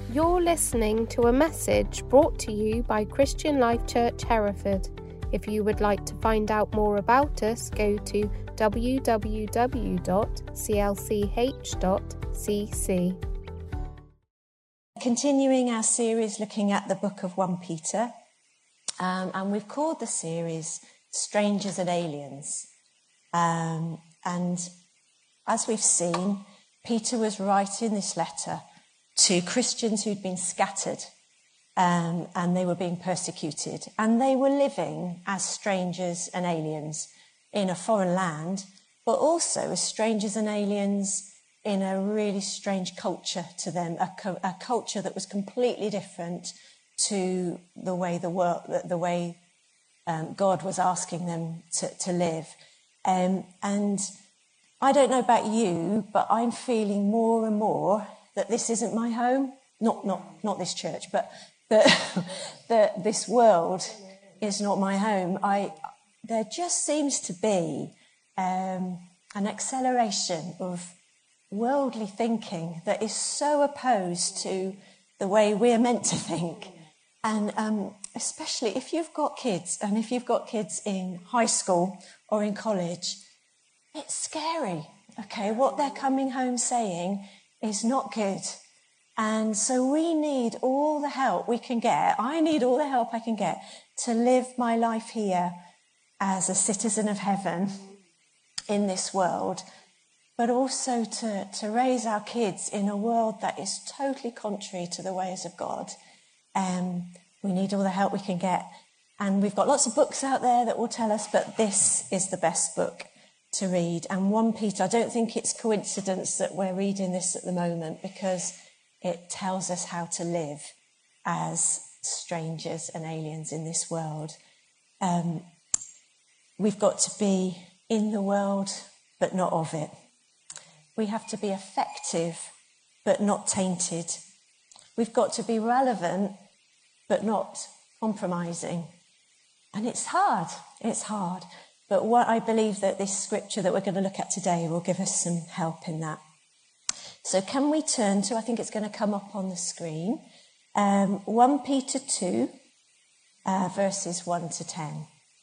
You're listening to a message brought to you by Christian Life Church Hereford. If you would like to find out more about us, go to www.clch.cc. Continuing our series looking at the book of 1 Peter, and we've called the series Strangers and Aliens. And as we've seen, Peter was writing this letter to Christians who'd been scattered, and they were being persecuted, and they were living as strangers and aliens in a foreign land, but also as strangers and aliens in a really strange culture to them, a culture that was completely different to the way God was asking them to live. And I don't know about you, but I'm feeling more and more that this isn't my home. Not this church, but that this world is not my home. There just seems to be an acceleration of worldly thinking that is so opposed to the way we're meant to think. And especially if you've got kids, and if you've got kids in high school or in college, it's scary. Okay, what they're coming home saying is not good. And so we need all the help we can get. I need all the help I can get to live my life here as a citizen of heaven in this world, but also to raise our kids in a world that is totally contrary to the ways of God. We need all the help we can get. And we've got lots of books out there that will tell us, but this is the best book to read. And 1 Peter, I don't think it's coincidence that we're reading this at the moment, because it tells us how to live as strangers and aliens in this world. We've got to be in the world, but not of it. We have to be effective, but not tainted. We've got to be relevant, but not compromising. And it's hard. But what I believe that this scripture that we're going to look at today will give us some help in that. So can we turn to, I think it's going to come up on the screen, 1 Peter 2, verses 1 to 10.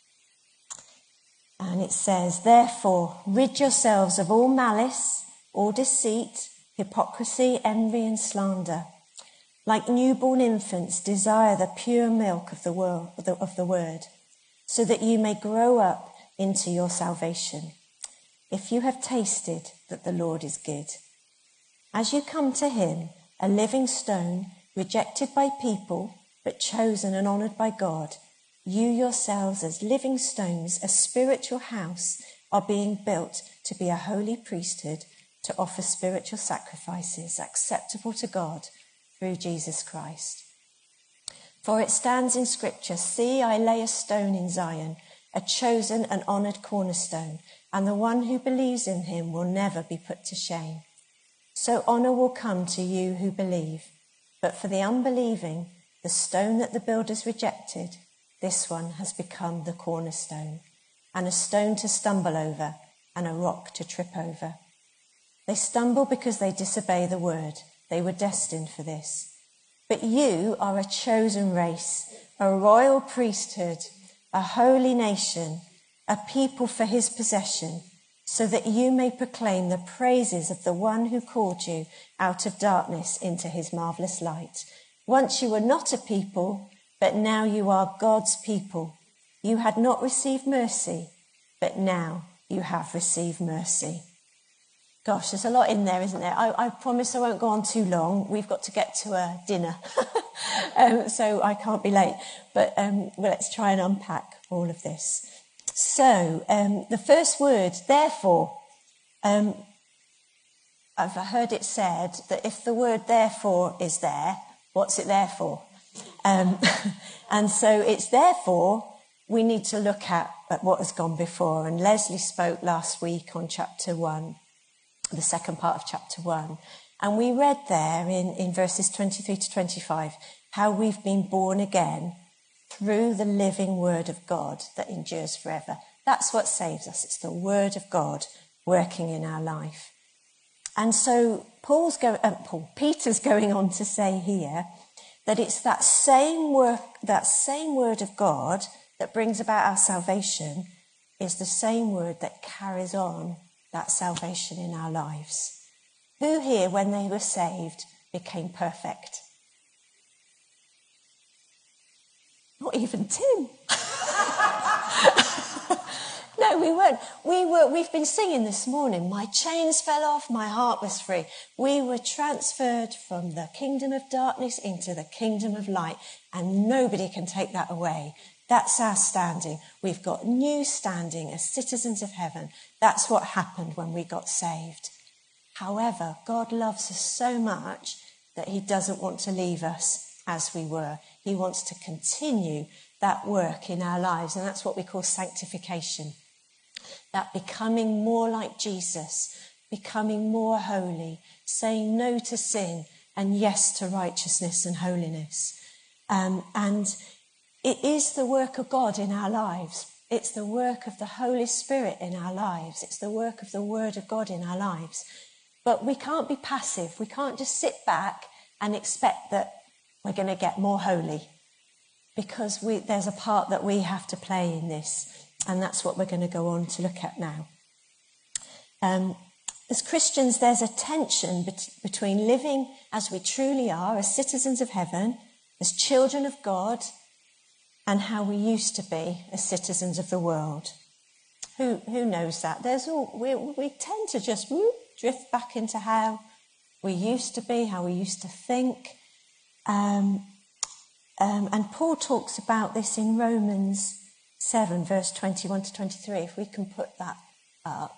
And it says, "Therefore, rid yourselves of all malice, all deceit, hypocrisy, envy, and slander. Like newborn infants, desire the pure milk of the word, so that you may grow up into your salvation, if you have tasted that the Lord is good. As you come to him, a living stone, rejected by people, but chosen and honoured by God, you yourselves as living stones, a spiritual house, are being built to be a holy priesthood, to offer spiritual sacrifices acceptable to God through Jesus Christ. For it stands in Scripture, 'See, I lay a stone in Zion, a chosen and honoured cornerstone, and the one who believes in him will never be put to shame.' So honour will come to you who believe. But for the unbelieving, the stone that the builders rejected, this one has become the cornerstone, and a stone to stumble over, and a rock to trip over. They stumble because they disobey the word. They were destined for this. But you are a chosen race, a royal priesthood, a holy nation, a people for his possession, so that you may proclaim the praises of the one who called you out of darkness into his marvellous light. Once you were not a people, but now you are God's people. You had not received mercy, but now you have received mercy." Gosh, there's a lot in there, isn't there? I promise I won't go on too long. We've got to get to a dinner, so I can't be late. But let's try and unpack all of this. So the first word, therefore, I've heard it said that if the word therefore is there, what's it there for? And so it's therefore we need to look at what has gone before. And Leslie spoke last week on chapter 1. The second part of chapter 1. And we read there in verses 23 to 25 how we've been born again through the living word of God that endures forever. That's what saves us. It's the word of God working in our life. And so Peter's going on to say here that it's that same word of God that brings about our salvation is the same word that carries on that salvation in our lives. Who here, when they were saved, became perfect? Not even Tim. No, we weren't. We've been singing this morning, my chains fell off, my heart was free. We were transferred from the kingdom of darkness into the kingdom of light, and nobody can take that away. That's our standing. We've got new standing as citizens of heaven. That's what happened when we got saved. However, God loves us so much that he doesn't want to leave us as we were. He wants to continue that work in our lives, and that's what we call sanctification. That becoming more like Jesus, becoming more holy, saying no to sin and yes to righteousness and holiness. And it is the work of God in our lives. It's the work of the Holy Spirit in our lives. It's the work of the Word of God in our lives. But we can't be passive. We can't just sit back and expect that we're going to get more holy, because there's a part that we have to play in this. And that's what we're going to go on to look at now. As Christians, there's a tension between living as we truly are, as citizens of heaven, as children of God, and how we used to be as citizens of the world. Who knows that? We tend to just drift back into how we used to be, how we used to think. And Paul talks about this in Romans 7, verse 21 to 23. If we can put that up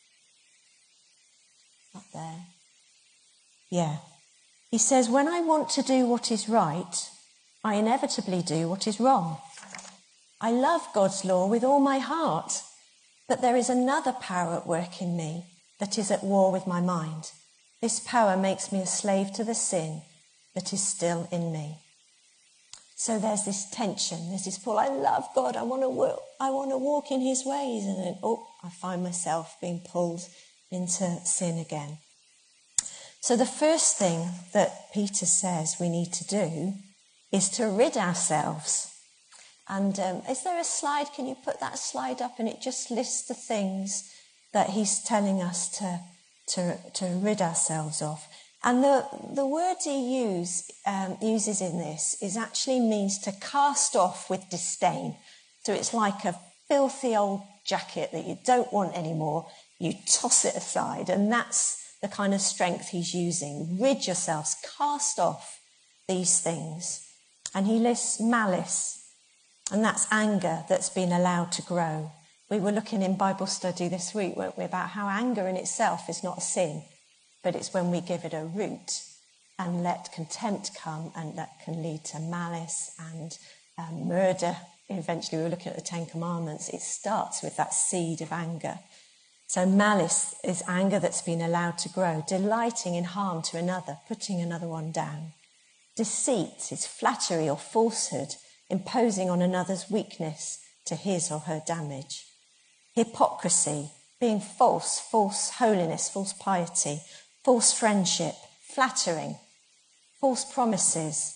there. Yeah. He says, when I want to do what is right, I inevitably do what is wrong. I love God's law with all my heart, but there is another power at work in me that is at war with my mind. This power makes me a slave to the sin that is still in me. So there's this tension, there's this pull. I love God, I want to walk in his ways, and then I find myself being pulled into sin again. So the first thing that Peter says we need to do is to rid ourselves. And is there a slide? Can you put that slide up? And it just lists the things that he's telling us to rid ourselves of. And the word he uses in this actually means to cast off with disdain. So it's like a filthy old jacket that you don't want anymore. You toss it aside, and that's the kind of strength he's using. Rid yourselves, cast off these things. And he lists malice, and that's anger that's been allowed to grow. We were looking in Bible study this week, weren't we, about how anger in itself is not a sin, but it's when we give it a root and let contempt come, and that can lead to malice and murder. Eventually, we were looking at the Ten Commandments. It starts with that seed of anger. So malice is anger that's been allowed to grow, delighting in harm to another, putting another one down. Deceit is flattery or falsehood, imposing on another's weakness to his or her damage. Hypocrisy, being false holiness, false piety, false friendship, flattering, false promises,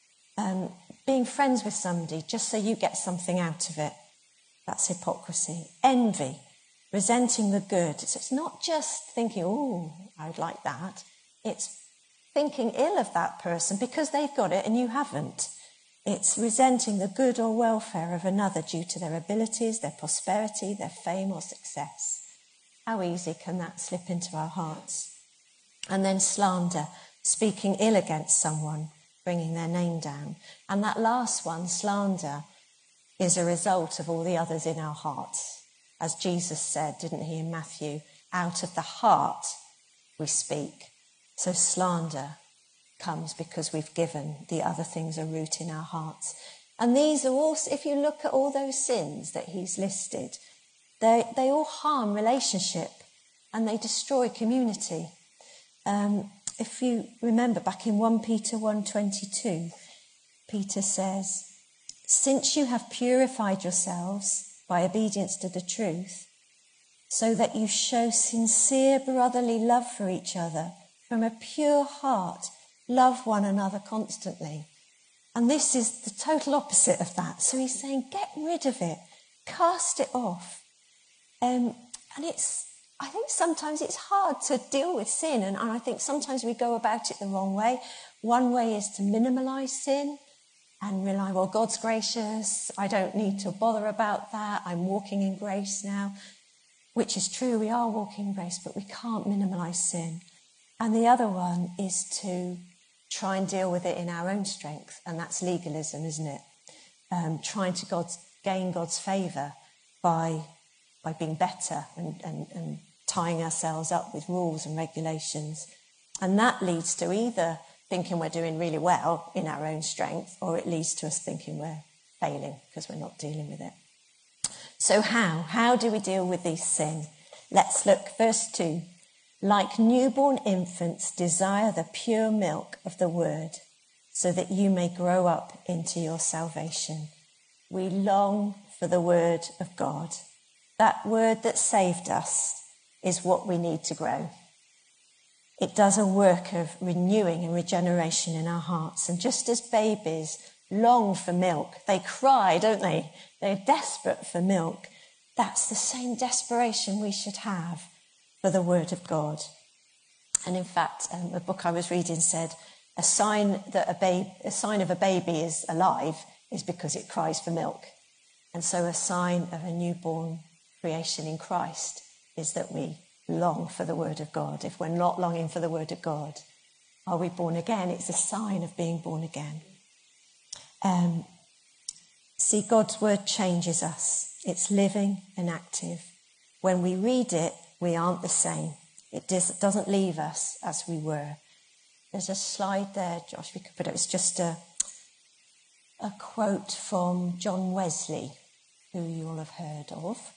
being friends with somebody just so you get something out of it. That's hypocrisy. Envy, resenting the good. So it's not just thinking, I would like that. It's thinking ill of that person because they've got it and you haven't. It's resenting the good or welfare of another due to their abilities, their prosperity, their fame or success. How easy can that slip into our hearts? And then slander, speaking ill against someone, bringing their name down. And that last one, slander, is a result of all the others in our hearts. As Jesus said, didn't he, in Matthew, out of the heart we speak. So slander comes because we've given the other things a root in our hearts. And these are also, if you look at all those sins that he's listed, they all harm relationship and they destroy community. If you remember back in 1 Peter 1:22, Peter says, since you have purified yourselves by obedience to the truth, so that you show sincere brotherly love for each other. From a pure heart, love one another constantly. And this is the total opposite of that. So he's saying, get rid of it, cast it off. And I think sometimes it's hard to deal with sin, and I think sometimes we go about it the wrong way. One way is to minimalise sin and rely, well, God's gracious, I don't need to bother about that, I'm walking in grace now, which is true, we are walking in grace, but we can't minimalise sin. And the other one is to try and deal with it in our own strength, and that's legalism, isn't it? Trying to gain God's favour by being better and tying ourselves up with rules and regulations. And that leads to either thinking we're doing really well in our own strength, or it leads to us thinking we're failing because we're not dealing with it. So how do we deal with this sin? Let's look, verse 2. Like newborn infants, desire the pure milk of the word, so that you may grow up into your salvation. We long for the word of God. That word that saved us is what we need to grow. It does a work of renewing and regeneration in our hearts. And just as babies long for milk, they cry, don't they? They're desperate for milk. That's the same desperation we should have for the word of God. And in fact, a book I was reading said, a sign of a baby is alive is because it cries for milk. And so a sign of a newborn creation in Christ is that we long for the word of God. If we're not longing for the word of God, are we born again? It's a sign of being born again. See, God's word changes us. It's living and active. When we read it, we aren't the same. It doesn't leave us as we were. There's a slide there, Josh, we could put it. It's just a quote from John Wesley, who you all have heard of.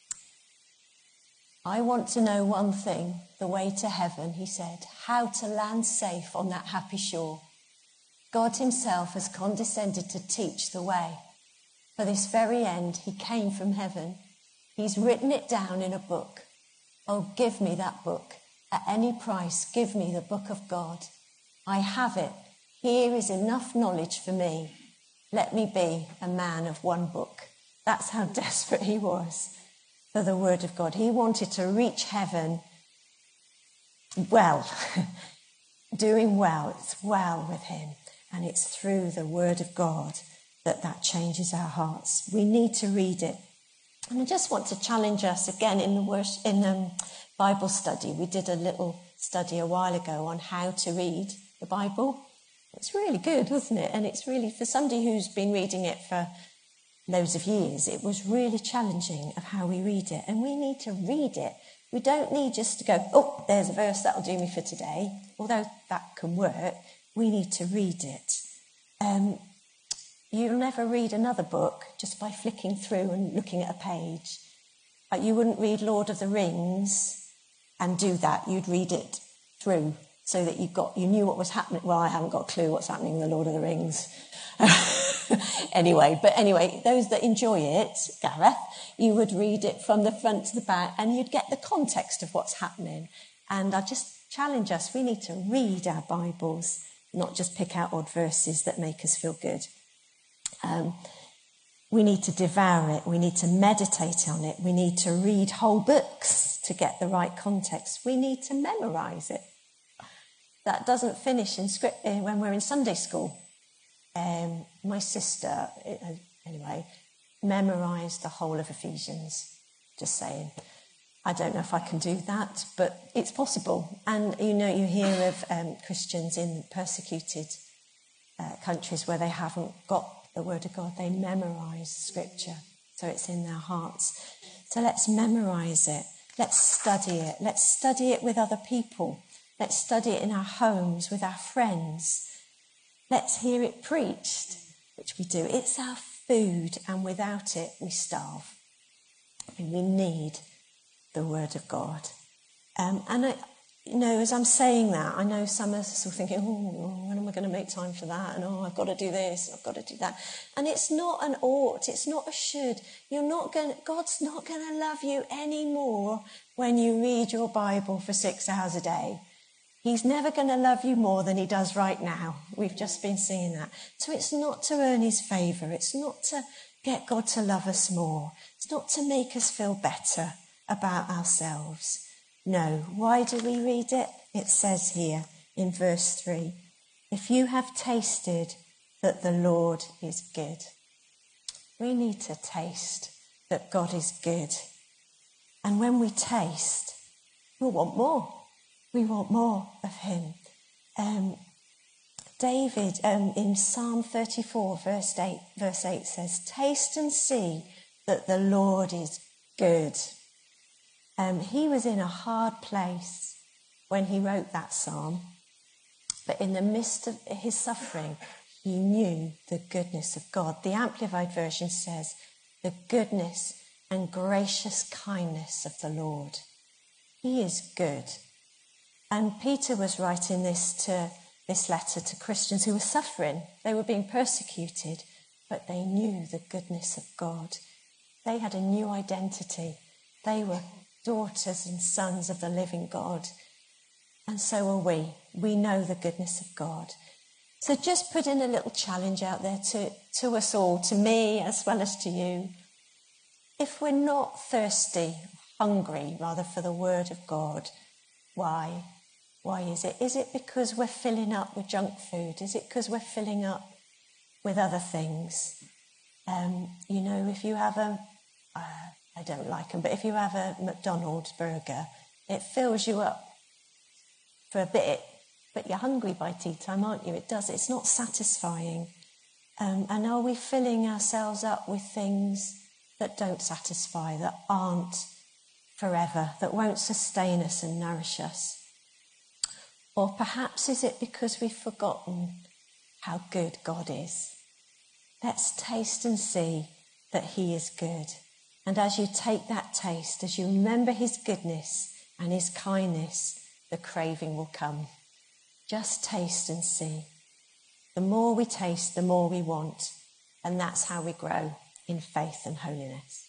I want to know one thing, the way to heaven, he said, how to land safe on that happy shore. God himself has condescended to teach the way. For this very end, he came from heaven. He's written it down in a book. Oh, give me that book. At any price, give me the book of God. I have it. Here is enough knowledge for me. Let me be a man of one book. That's how desperate he was for the word of God. He wanted to reach heaven well, doing well. It's well with him. And it's through the word of God that changes our hearts. We need to read it. And I just want to challenge us again in the Bible study. We did a little study a while ago on how to read the Bible. It's really good, wasn't it? And it's really, for somebody who's been reading it for loads of years, it was really challenging of how we read it. And we need to read it. We don't need just to go, oh, there's a verse that'll do me for today. Although that can work, we need to read it. You'll never read another book just by flicking through and looking at a page. Like you wouldn't read Lord of the Rings and do that. You'd read it through so that you knew what was happening. Well, I haven't got a clue what's happening in the Lord of the Rings. Anyway, those that enjoy it, Gareth, you would read it from the front to the back and you'd get the context of what's happening. And I just challenge us, we need to read our Bibles, not just pick out odd verses that make us feel good. We need to devour it. We need to meditate on it. We need to read whole books to get the right context. We need to memorise it. That doesn't finish in script when we're in Sunday school. My sister, anyway, memorised the whole of Ephesians. Just saying. I don't know if I can do that, but it's possible. And, you hear of Christians in persecuted countries where they haven't got the word of God. They memorise scripture, so it's in their hearts. So let's memorise it. Let's study it. Let's study it with other people. Let's study it in our homes with our friends. Let's hear it preached, which we do. It's our food, and without it, we starve. And we need the word of God. as I'm saying that, I know some of us are thinking, when am I going to make time for that? And I've got to do this, I've got to do that. And it's not an ought, it's not a should. God's not going to love you anymore when you read your Bible for 6 hours a day. He's never going to love you more than he does right now. We've just been seeing that. So it's not to earn his favour. It's not to get God to love us more. It's not to make us feel better about ourselves. No. Why do we read it? It says here in verse 3, if you have tasted that the Lord is good. We need to taste that God is good. And when we taste, we'll want more. We want more of him. David in Psalm 34 verse 8 says, taste and see that the Lord is good. He was in a hard place when he wrote that psalm, but in the midst of his suffering, he knew the goodness of God. The Amplified Version says, the goodness and gracious kindness of the Lord. He is good. And Peter was writing this letter to Christians who were suffering. They were being persecuted, but they knew the goodness of God. They had a new identity. They were daughters and sons of the living God. And so are we. We know the goodness of God. So just put in a little challenge out there to us all, to me as well as to you. If we're not thirsty, hungry rather, for the word of God, why? Why is it? Is it because we're filling up with junk food? Is it because we're filling up with other things? If you have I don't like them, but if you have a McDonald's burger, it fills you up for a bit, but you're hungry by tea time, aren't you? It's not satisfying. And are we filling ourselves up with things that don't satisfy, that aren't forever, that won't sustain us and nourish us? Or perhaps is it because we've forgotten how good God is? Let's taste and see that he is good. And as you take that taste, as you remember his goodness and his kindness, the craving will come. Just taste and see. The more we taste, the more we want. And that's how we grow in faith and holiness.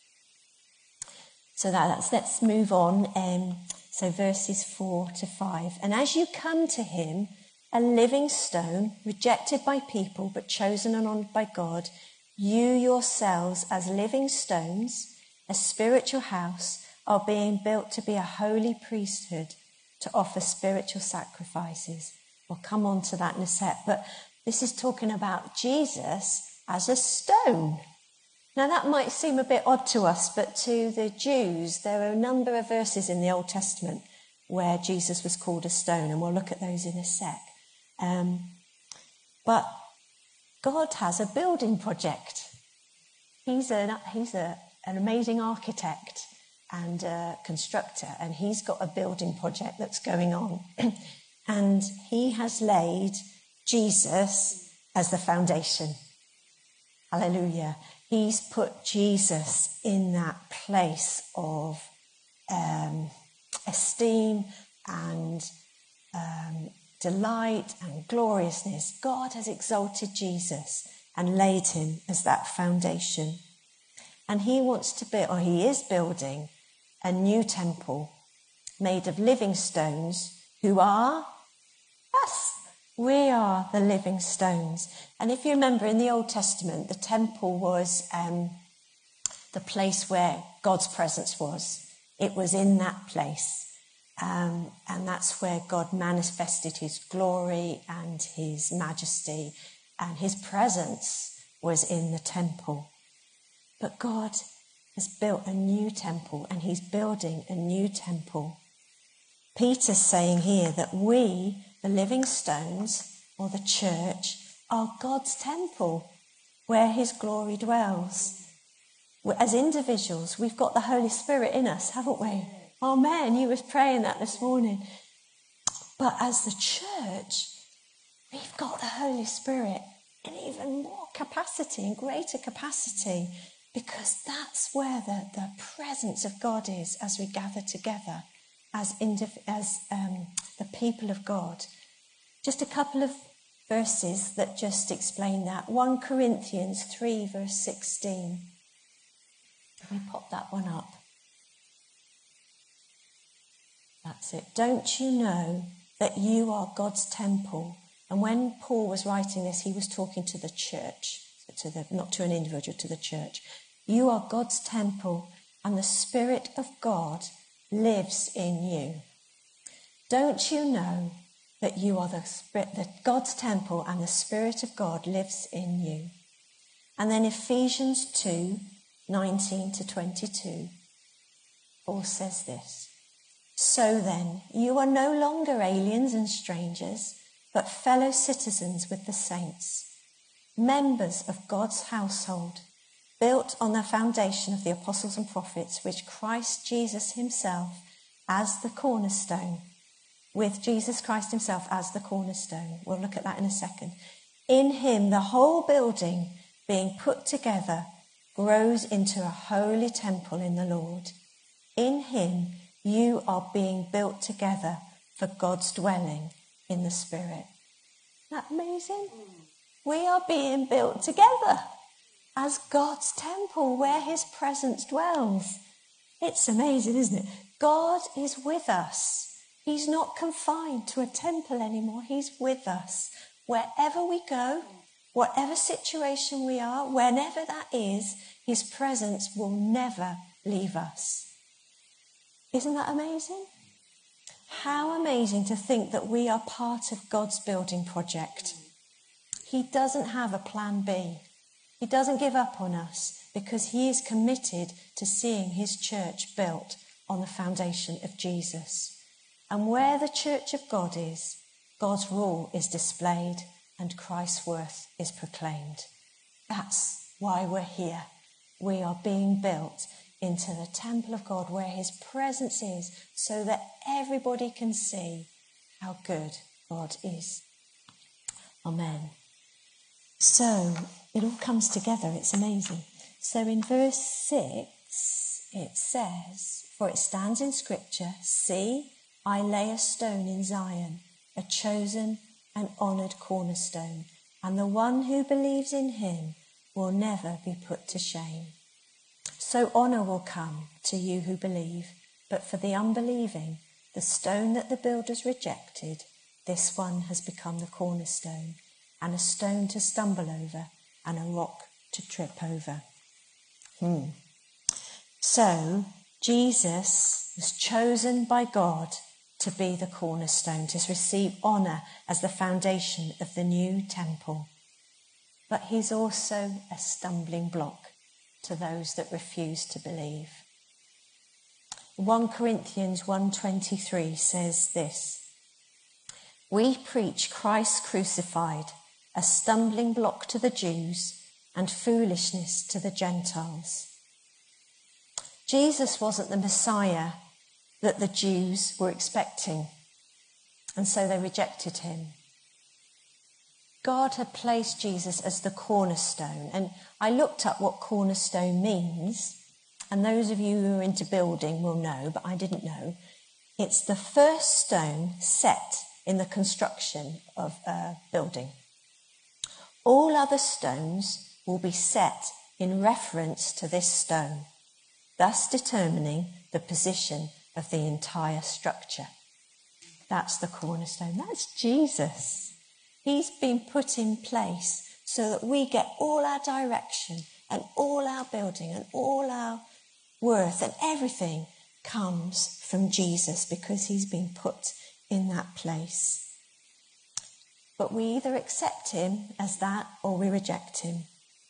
So let's move on. So verses 4 to 5. And as you come to him, a living stone, rejected by people, but chosen and honoured by God, you yourselves as living stones, a spiritual house, are being built to be a holy priesthood, to offer spiritual sacrifices. We'll come on to that in a sec. But this is talking about Jesus as a stone. Now that might seem a bit odd to us, but to the Jews, there are a number of verses in the Old Testament where Jesus was called a stone, and we'll look at those in a sec. But God has a building project. He's an amazing architect and constructor, and he's got a building project that's going on. And he has laid Jesus as the foundation. Hallelujah. He's put Jesus in that place of esteem and delight and gloriousness. God has exalted Jesus and laid him as that foundation. And he wants to build, or he is building, a new temple made of living stones, who are us. We are the living stones. And if you remember in the Old Testament, the temple was the place where God's presence was. It was in that place. And that's where God manifested his glory and his majesty, and his presence was in the temple. But God has built a new temple, and he's building a new temple. Peter's saying here that we, the living stones, or the church, are God's temple where his glory dwells. As individuals, we've got the Holy Spirit in us, haven't we? Amen. You was praying that this morning. But as the church, we've got the Holy Spirit in even more capacity and greater capacity, because that's where the presence of God is as we gather together. as the people of God. Just a couple of verses that just explain that. 1 Corinthians 3 verse 16. Can we pop that one up? That's it. Don't you know that you are God's temple? And when Paul was writing this, he was talking to the church, not to an individual, to the church. You are God's temple, and the Spirit of God lives in you. Don't you know that you are that God's temple and the Spirit of God lives in you? And then Ephesians 2, 19 to 22, Paul says this. So then, you are no longer aliens and strangers, but fellow citizens with the saints, members of God's household, built on the foundation of the apostles and prophets, which Christ Jesus himself as the cornerstone, with Jesus Christ himself as the cornerstone. We'll look at that in a second. In him, the whole building being put together grows into a holy temple in the Lord. In him, you are being built together for God's dwelling in the Spirit. Isn't that amazing? We are being built together as God's temple where his presence dwells. It's amazing, isn't it? God is with us. He's not confined to a temple anymore. He's with us. Wherever we go, whatever situation we are, whenever that is, his presence will never leave us. Isn't that amazing? How amazing to think that we are part of God's building project. He doesn't have a plan B. He doesn't give up on us because he is committed to seeing his church built on the foundation of Jesus. And where the church of God is, God's rule is displayed and Christ's worth is proclaimed. That's why we're here. We are being built into the temple of God where his presence is, so that everybody can see how good God is. Amen. So it all comes together. It's amazing. So in verse 6, it says, for it stands in Scripture, see, I lay a stone in Zion, a chosen and honoured cornerstone, and the one who believes in him will never be put to shame. So honour will come to you who believe, but for the unbelieving, the stone that the builders rejected, this one has become the cornerstone, and a stone to stumble over, and a rock to trip over. So Jesus was chosen by God to be the cornerstone, to receive honour as the foundation of the new temple. But he's also a stumbling block to those that refuse to believe. 1 Corinthians 1:23 says this, we preach Christ crucified, a stumbling block to the Jews and foolishness to the Gentiles. Jesus wasn't the Messiah that the Jews were expecting, and so they rejected him. God had placed Jesus as the cornerstone, and I looked up what cornerstone means, and those of you who are into building will know, but I didn't know. It's the first stone set in the construction of a building. All other stones will be set in reference to this stone, thus determining the position of the entire structure. That's the cornerstone. That's Jesus. He's been put in place so that we get all our direction and all our building and all our worth, and everything comes from Jesus because he's been put in that place. But we either accept him as that or we reject him.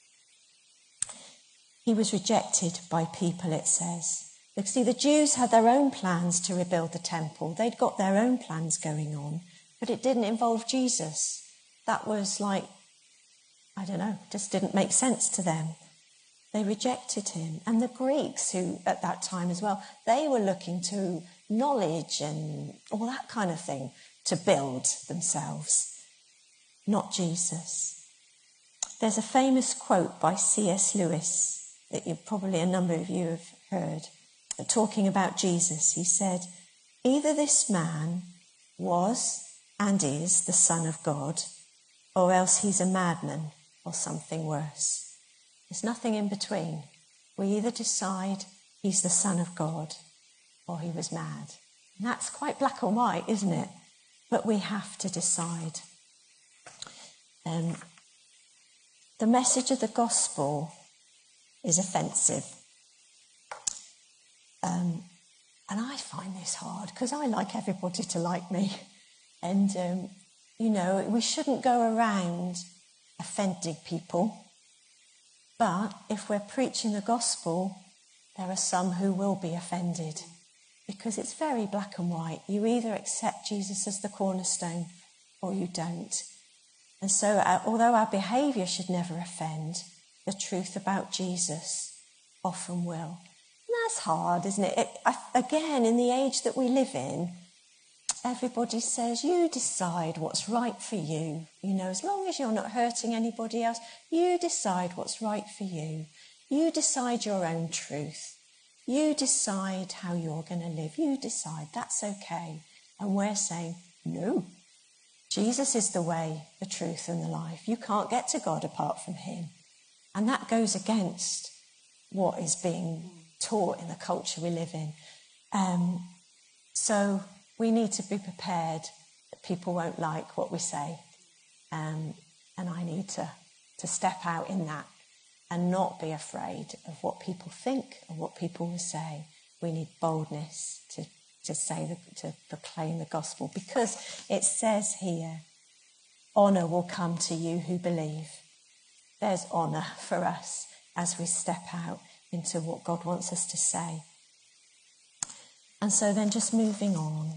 He was rejected by people, it says. Because see, the Jews had their own plans to rebuild the temple. They'd got their own plans going on, but it didn't involve Jesus. That was like, I don't know, just didn't make sense to them. They rejected him. And the Greeks, who at that time as well, they were looking to knowledge and all that kind of thing to build themselves, not Jesus. There's a famous quote by C.S. Lewis that probably a number of you have heard, talking about Jesus. He said, either this man was and is the Son of God, or else he's a madman or something worse. There's nothing in between. We either decide he's the Son of God or he was mad. And that's quite black and white, isn't it? But we have to decide. The message of the gospel is offensive. And I find this hard because I like everybody to like me. And, we shouldn't go around offending people. But if we're preaching the gospel, there are some who will be offended because it's very black and white. You either accept Jesus as the cornerstone or you don't. And so, although our behaviour should never offend, the truth about Jesus often will. And that's hard, isn't it? Again, in the age that we live in, everybody says, you decide what's right for you. As long as you're not hurting anybody else, you decide what's right for you. You decide your own truth. You decide how you're going to live. You decide. That's okay. And we're saying, no. Jesus is the way, the truth, and the life. You can't get to God apart from him. And that goes against what is being taught in the culture we live in. So we need to be prepared that people won't like what we say. And I need to step out in that and not be afraid of what people think and what people will say. We need boldness to proclaim the gospel, because it says here, honour will come to you who believe. There's honour for us as we step out into what God wants us to say. And so then just moving on.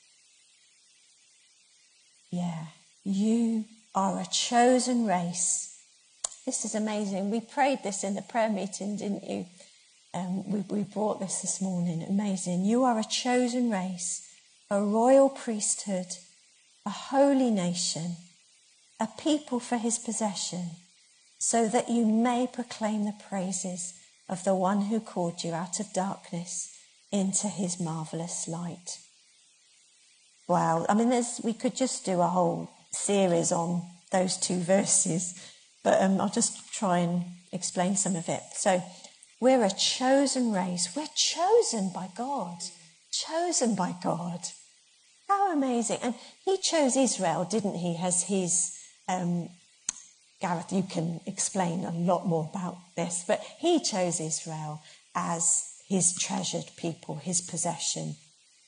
Yeah, you are a chosen race. This is amazing. We prayed this in the prayer meeting, didn't you? We brought this morning. Amazing. You are a chosen race, a royal priesthood, a holy nation, a people for his possession, so that you may proclaim the praises of the one who called you out of darkness into his marvellous light. Wow. I mean, we could just do a whole series on those two verses, but I'll just try and explain some of it. So, we're a chosen race. We're chosen by God. Chosen by God. How amazing. And he chose Israel, didn't he, as his... Gareth, you can explain a lot more about this, but he chose Israel as his treasured people, his possession.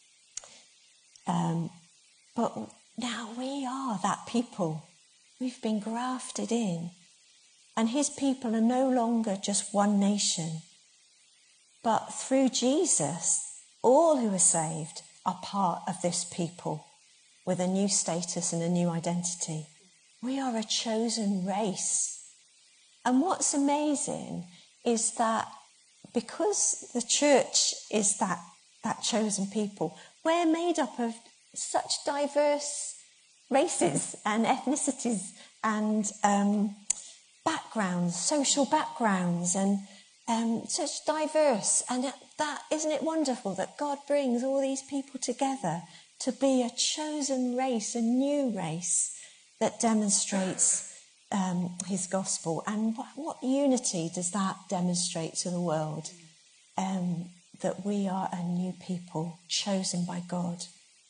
But now we are that people. We've been grafted in. And his people are no longer just one nation. But through Jesus, all who are saved are part of this people with a new status and a new identity. We are a chosen race. And what's amazing is that because the church is that chosen people, we're made up of such diverse races and ethnicities and backgrounds, social backgrounds, and such diverse. And that, isn't it wonderful that God brings all these people together to be a chosen race, a new race that demonstrates his gospel? And what unity does that demonstrate to the world? That we are a new people chosen by God.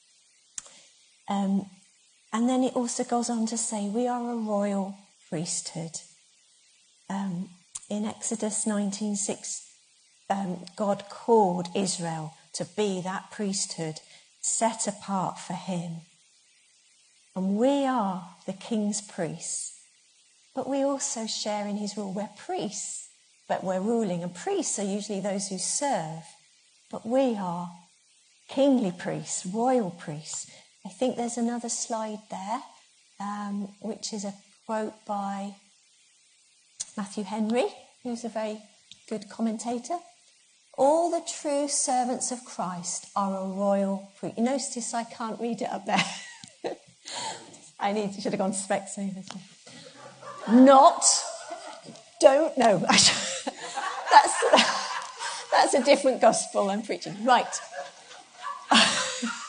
And then it also goes on to say we are a royal priesthood. In Exodus 19:6, God called Israel to be that priesthood set apart for him. And we are the king's priests. But we also share in his rule. We're priests, but we're ruling. And priests are usually those who serve. But we are kingly priests, royal priests. I think there's another slide there, which is a quote by Matthew Henry, who's a very good commentator. All the true servants of Christ are a royal priest. You notice I can't read it up there. Should have gone to Specsavers. Don't know. That's a different gospel I'm preaching. Right.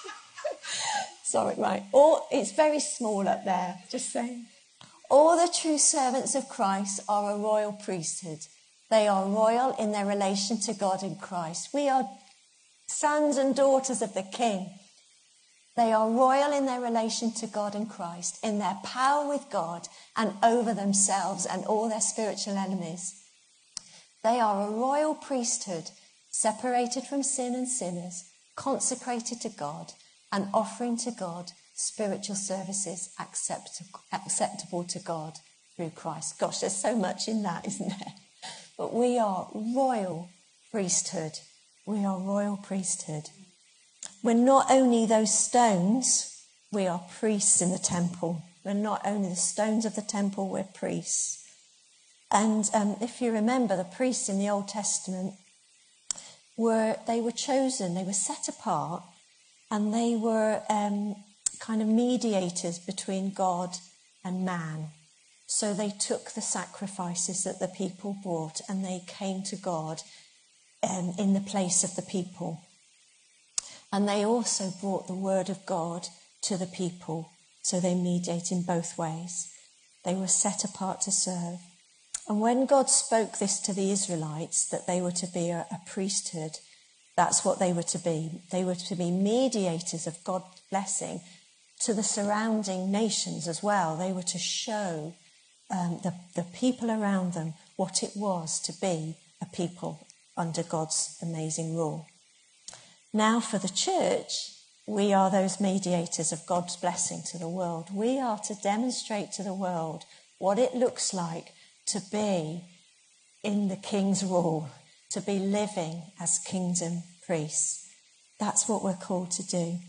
Sorry, right. It's very small up there, just saying. All the true servants of Christ are a royal priesthood. They are royal in their relation to God in Christ. We are sons and daughters of the King. They are royal in their relation to God in Christ, in their power with God and over themselves and all their spiritual enemies. They are a royal priesthood, separated from sin and sinners, consecrated to God and offering to God spiritual services acceptable to God through Christ. Gosh, there's so much in that, isn't there? But we are royal priesthood. We are royal priesthood. We're not only those stones, we are priests in the temple. We're not only the stones of the temple, we're priests. And if you remember, the priests in the Old Testament were chosen, they were set apart, and they were kind of mediators between God and man. So they took the sacrifices that the people brought and they came to God in the place of the people. And they also brought the word of God to the people. So they mediate in both ways. They were set apart to serve. And when God spoke this to the Israelites, that they were to be a priesthood, that's what they were to be. They were to be mediators of God's blessing to the surrounding nations as well. They were to show the people around them what it was to be a people under God's amazing rule. Now for the church, we are those mediators of God's blessing to the world. We are to demonstrate to the world what it looks like to be in the King's rule, to be living as kingdom priests. That's what we're called to do.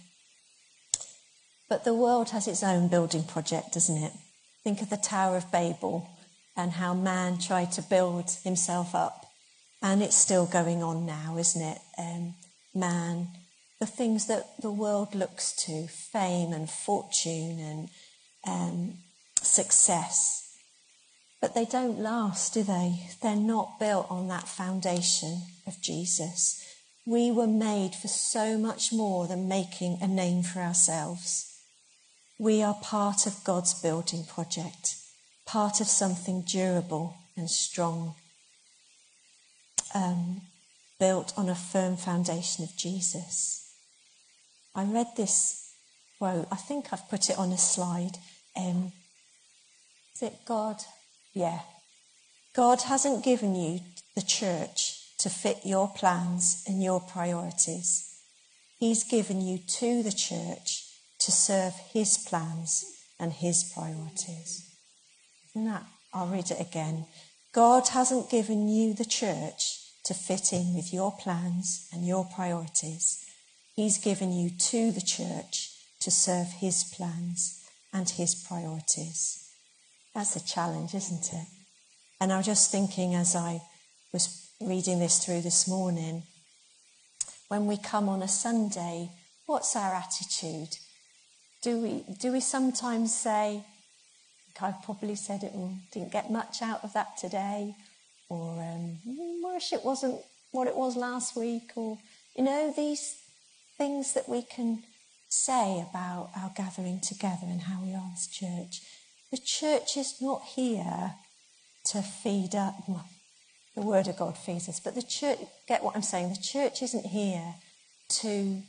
But the world has its own building project, doesn't it? Think of the Tower of Babel and how man tried to build himself up. And it's still going on now, isn't it? Man, the things that the world looks to, fame and fortune and success. But they don't last, do they? They're not built on that foundation of Jesus. We were made for so much more than making a name for ourselves. We are part of God's building project, part of something durable and strong, built on a firm foundation of Jesus. I read this quote, I think I've put it on a slide. Is it God? Yeah. God hasn't given you the church to fit your plans and your priorities. He's given you to the church to serve his plans and his priorities. Isn't that? I'll read it again. God hasn't given you the church to fit in with your plans and your priorities. He's given you to the church to serve his plans and his priorities. That's a challenge, isn't it? And I was just thinking as I was reading this through this morning, when we come on a Sunday, what's our attitude? Do we sometimes say, I've probably said it and didn't get much out of that today, or wish it wasn't what it was last week, or, these things that we can say about our gathering together and how we are as church. The church is not here to feed up. The word of God feeds us, but the church, get what I'm saying? The church isn't here to,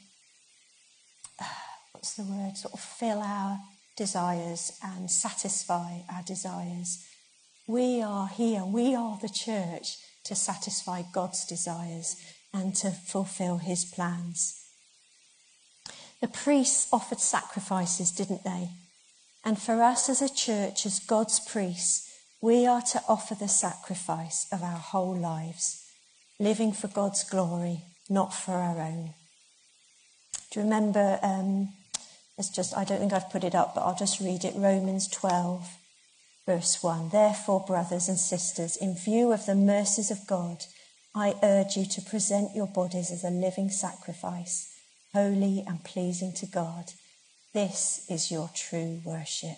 sort of fill our desires and satisfy our desires. We are here, we are the church to satisfy God's desires and to fulfill his plans. The priests offered sacrifices, didn't they? And for us as a church, as God's priests, we are to offer the sacrifice of our whole lives, living for God's glory, not for our own. Do you remember, I don't think I've put it up, but I'll just read it, Romans 12, verse 1. Therefore, brothers and sisters, in view of the mercies of God, I urge you to present your bodies as a living sacrifice, holy and pleasing to God. This is your true worship.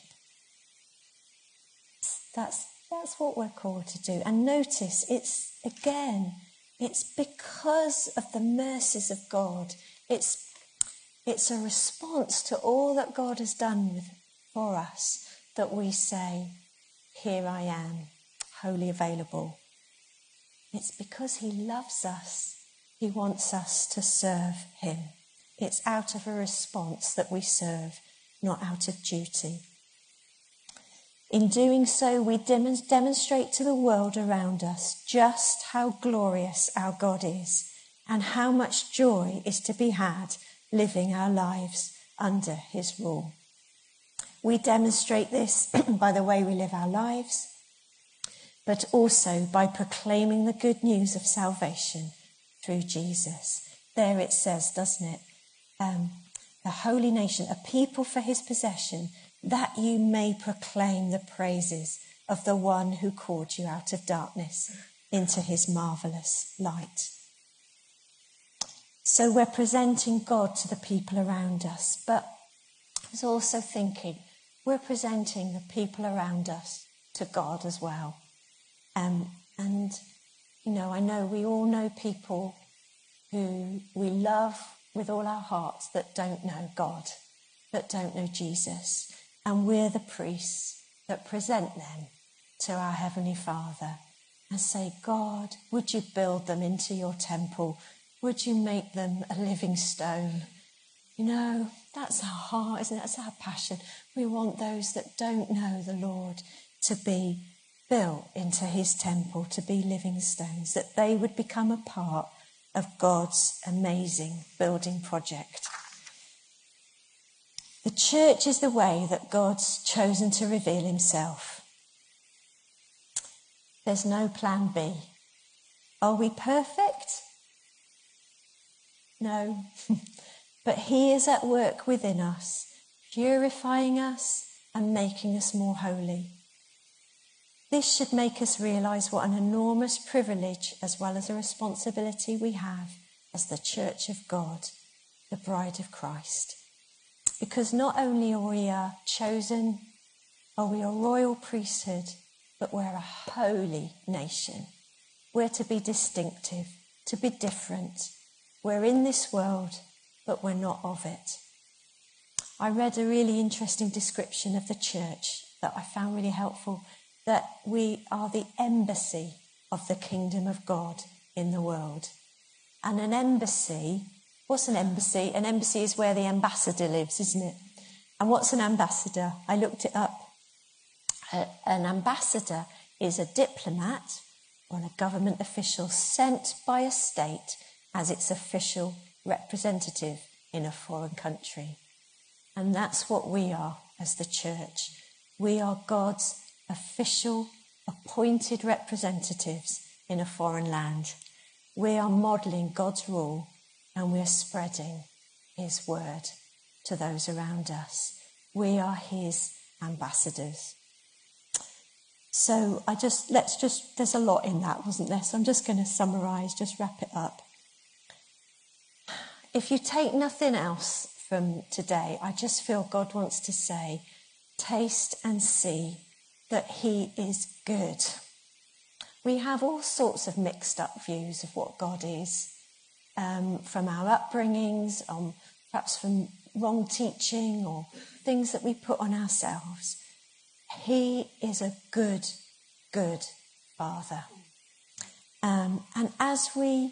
That's what we're called to do. And notice, it's because of the mercies of God. It's It's a response to all that God has done for us that we say, here I am, wholly available. It's because he loves us. He wants us to serve him. It's out of a response that we serve, not out of duty. In doing so, we demonstrate to the world around us just how glorious our God is and how much joy is to be had living our lives under his rule. We demonstrate this by the way we live our lives, but also by proclaiming the good news of salvation through Jesus. There it says, doesn't it? A holy nation, a people for his possession, that you may proclaim the praises of the one who called you out of darkness into his marvellous light. So we're presenting God to the people around us, but I was also thinking we're presenting the people around us to God as well. And, you know, I know we all know people who we love with all our hearts that don't know God, that don't know Jesus. And we're the priests that present them to our Heavenly Father and say, God, would you build them into your temple? Would you make them a living stone? You know, that's our heart, isn't it? That's our passion. We want those that don't know the Lord to be built into his temple, to be living stones, that they would become a part of God's amazing building project. The church is the way that God's chosen to reveal himself. There's no plan B. Are we perfect? No. But he is at work within us, purifying us and making us more holy. This should make us realise what an enormous privilege as well as a responsibility we have as the Church of God, the bride of Christ. Because not only are we chosen, are we a royal priesthood, but we're a holy nation. We're to be distinctive, to be different. We're in this world, but we're not of it. I read a really interesting description of the church that I found really helpful, that we are the embassy of the kingdom of God in the world. And an embassy, what's an embassy? An embassy is where the ambassador lives, isn't it? And what's an ambassador? I looked it up. An ambassador is a diplomat or a government official sent by a state as its official representative in a foreign country. And that's what we are as the church. We are God's official, appointed representatives in a foreign land. We are modelling God's rule and we're spreading his word to those around us. We are his ambassadors. So there's a lot in that, wasn't there? So I'm just going to summarise, just wrap it up. If you take nothing else from today, I just feel God wants to say, taste and see that he is good. We have all sorts of mixed up views of what God is, from our upbringings, perhaps from wrong teaching or things that we put on ourselves. He is a good, good Father. And as we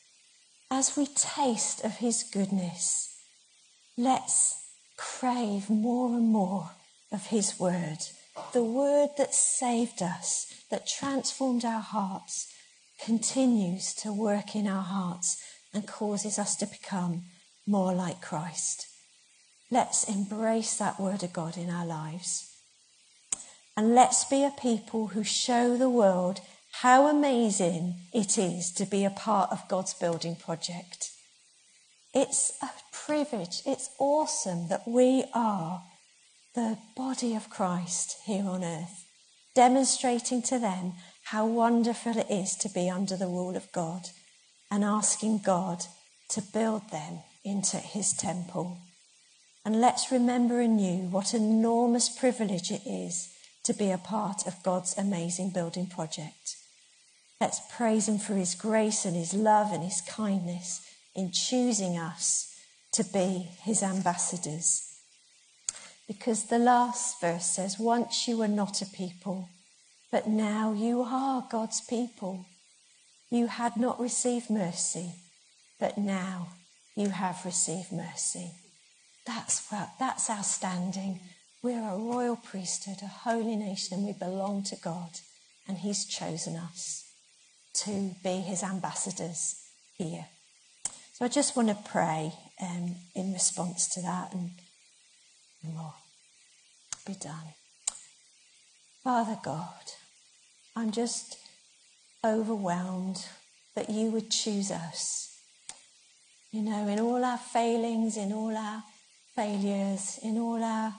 taste of his goodness, let's crave more and more of his word. The word that saved us, that transformed our hearts, continues to work in our hearts and causes us to become more like Christ. Let's embrace that word of God in our lives. And let's be a people who show the world how amazing it is to be a part of God's building project. It's a privilege. It's awesome that we are the body of Christ here on earth, demonstrating to them how wonderful it is to be under the rule of God and asking God to build them into his temple. And let's remember anew what an enormous privilege it is to be a part of God's amazing building project. Let's praise him for his grace and his love and his kindness in choosing us to be his ambassadors. Because the last verse says, once you were not a people, but now you are God's people. You had not received mercy, but now you have received mercy. That's our standing. We're a royal priesthood, a holy nation, and we belong to God. And he's chosen us to be his ambassadors here. So I just want to pray in response to that, and we'll be done. Father God, I'm just overwhelmed that you would choose us. You know, in all our failings, in all our failures, in all our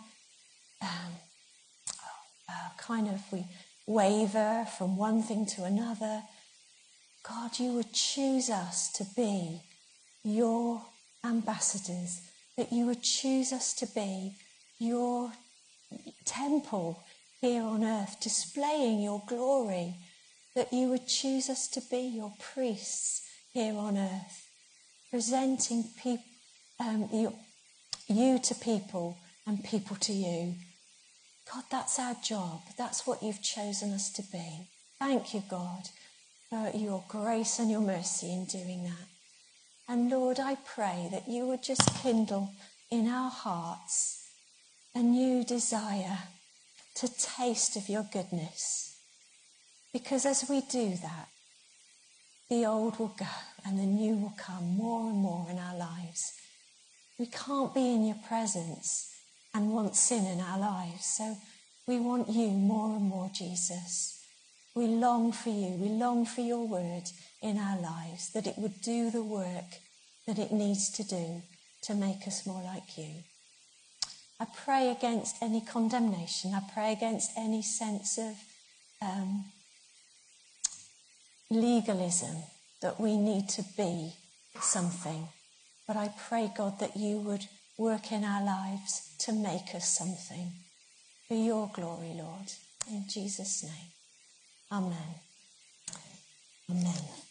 we waver from one thing to another. God, you would choose us to be your ambassadors, that you would choose us to be your temple here on earth, displaying your glory, that you would choose us to be your priests here on earth, presenting you to people and people to you. God, that's our job. That's what you've chosen us to be. Thank you, God, for your grace and your mercy in doing that. And Lord, I pray that you would just kindle in our hearts a new desire to taste of your goodness. Because as we do that, the old will go and the new will come more and more in our lives. We can't be in your presence and want sin in our lives. So we want you more and more, Jesus. We long for you. We long for your word in our lives, that it would do the work that it needs to do to make us more like you. I pray against any condemnation. I pray against any sense of legalism, that we need to be something. But I pray, God, that you would work in our lives to make us something. For your glory, Lord. In Jesus' name. Amen. Amen.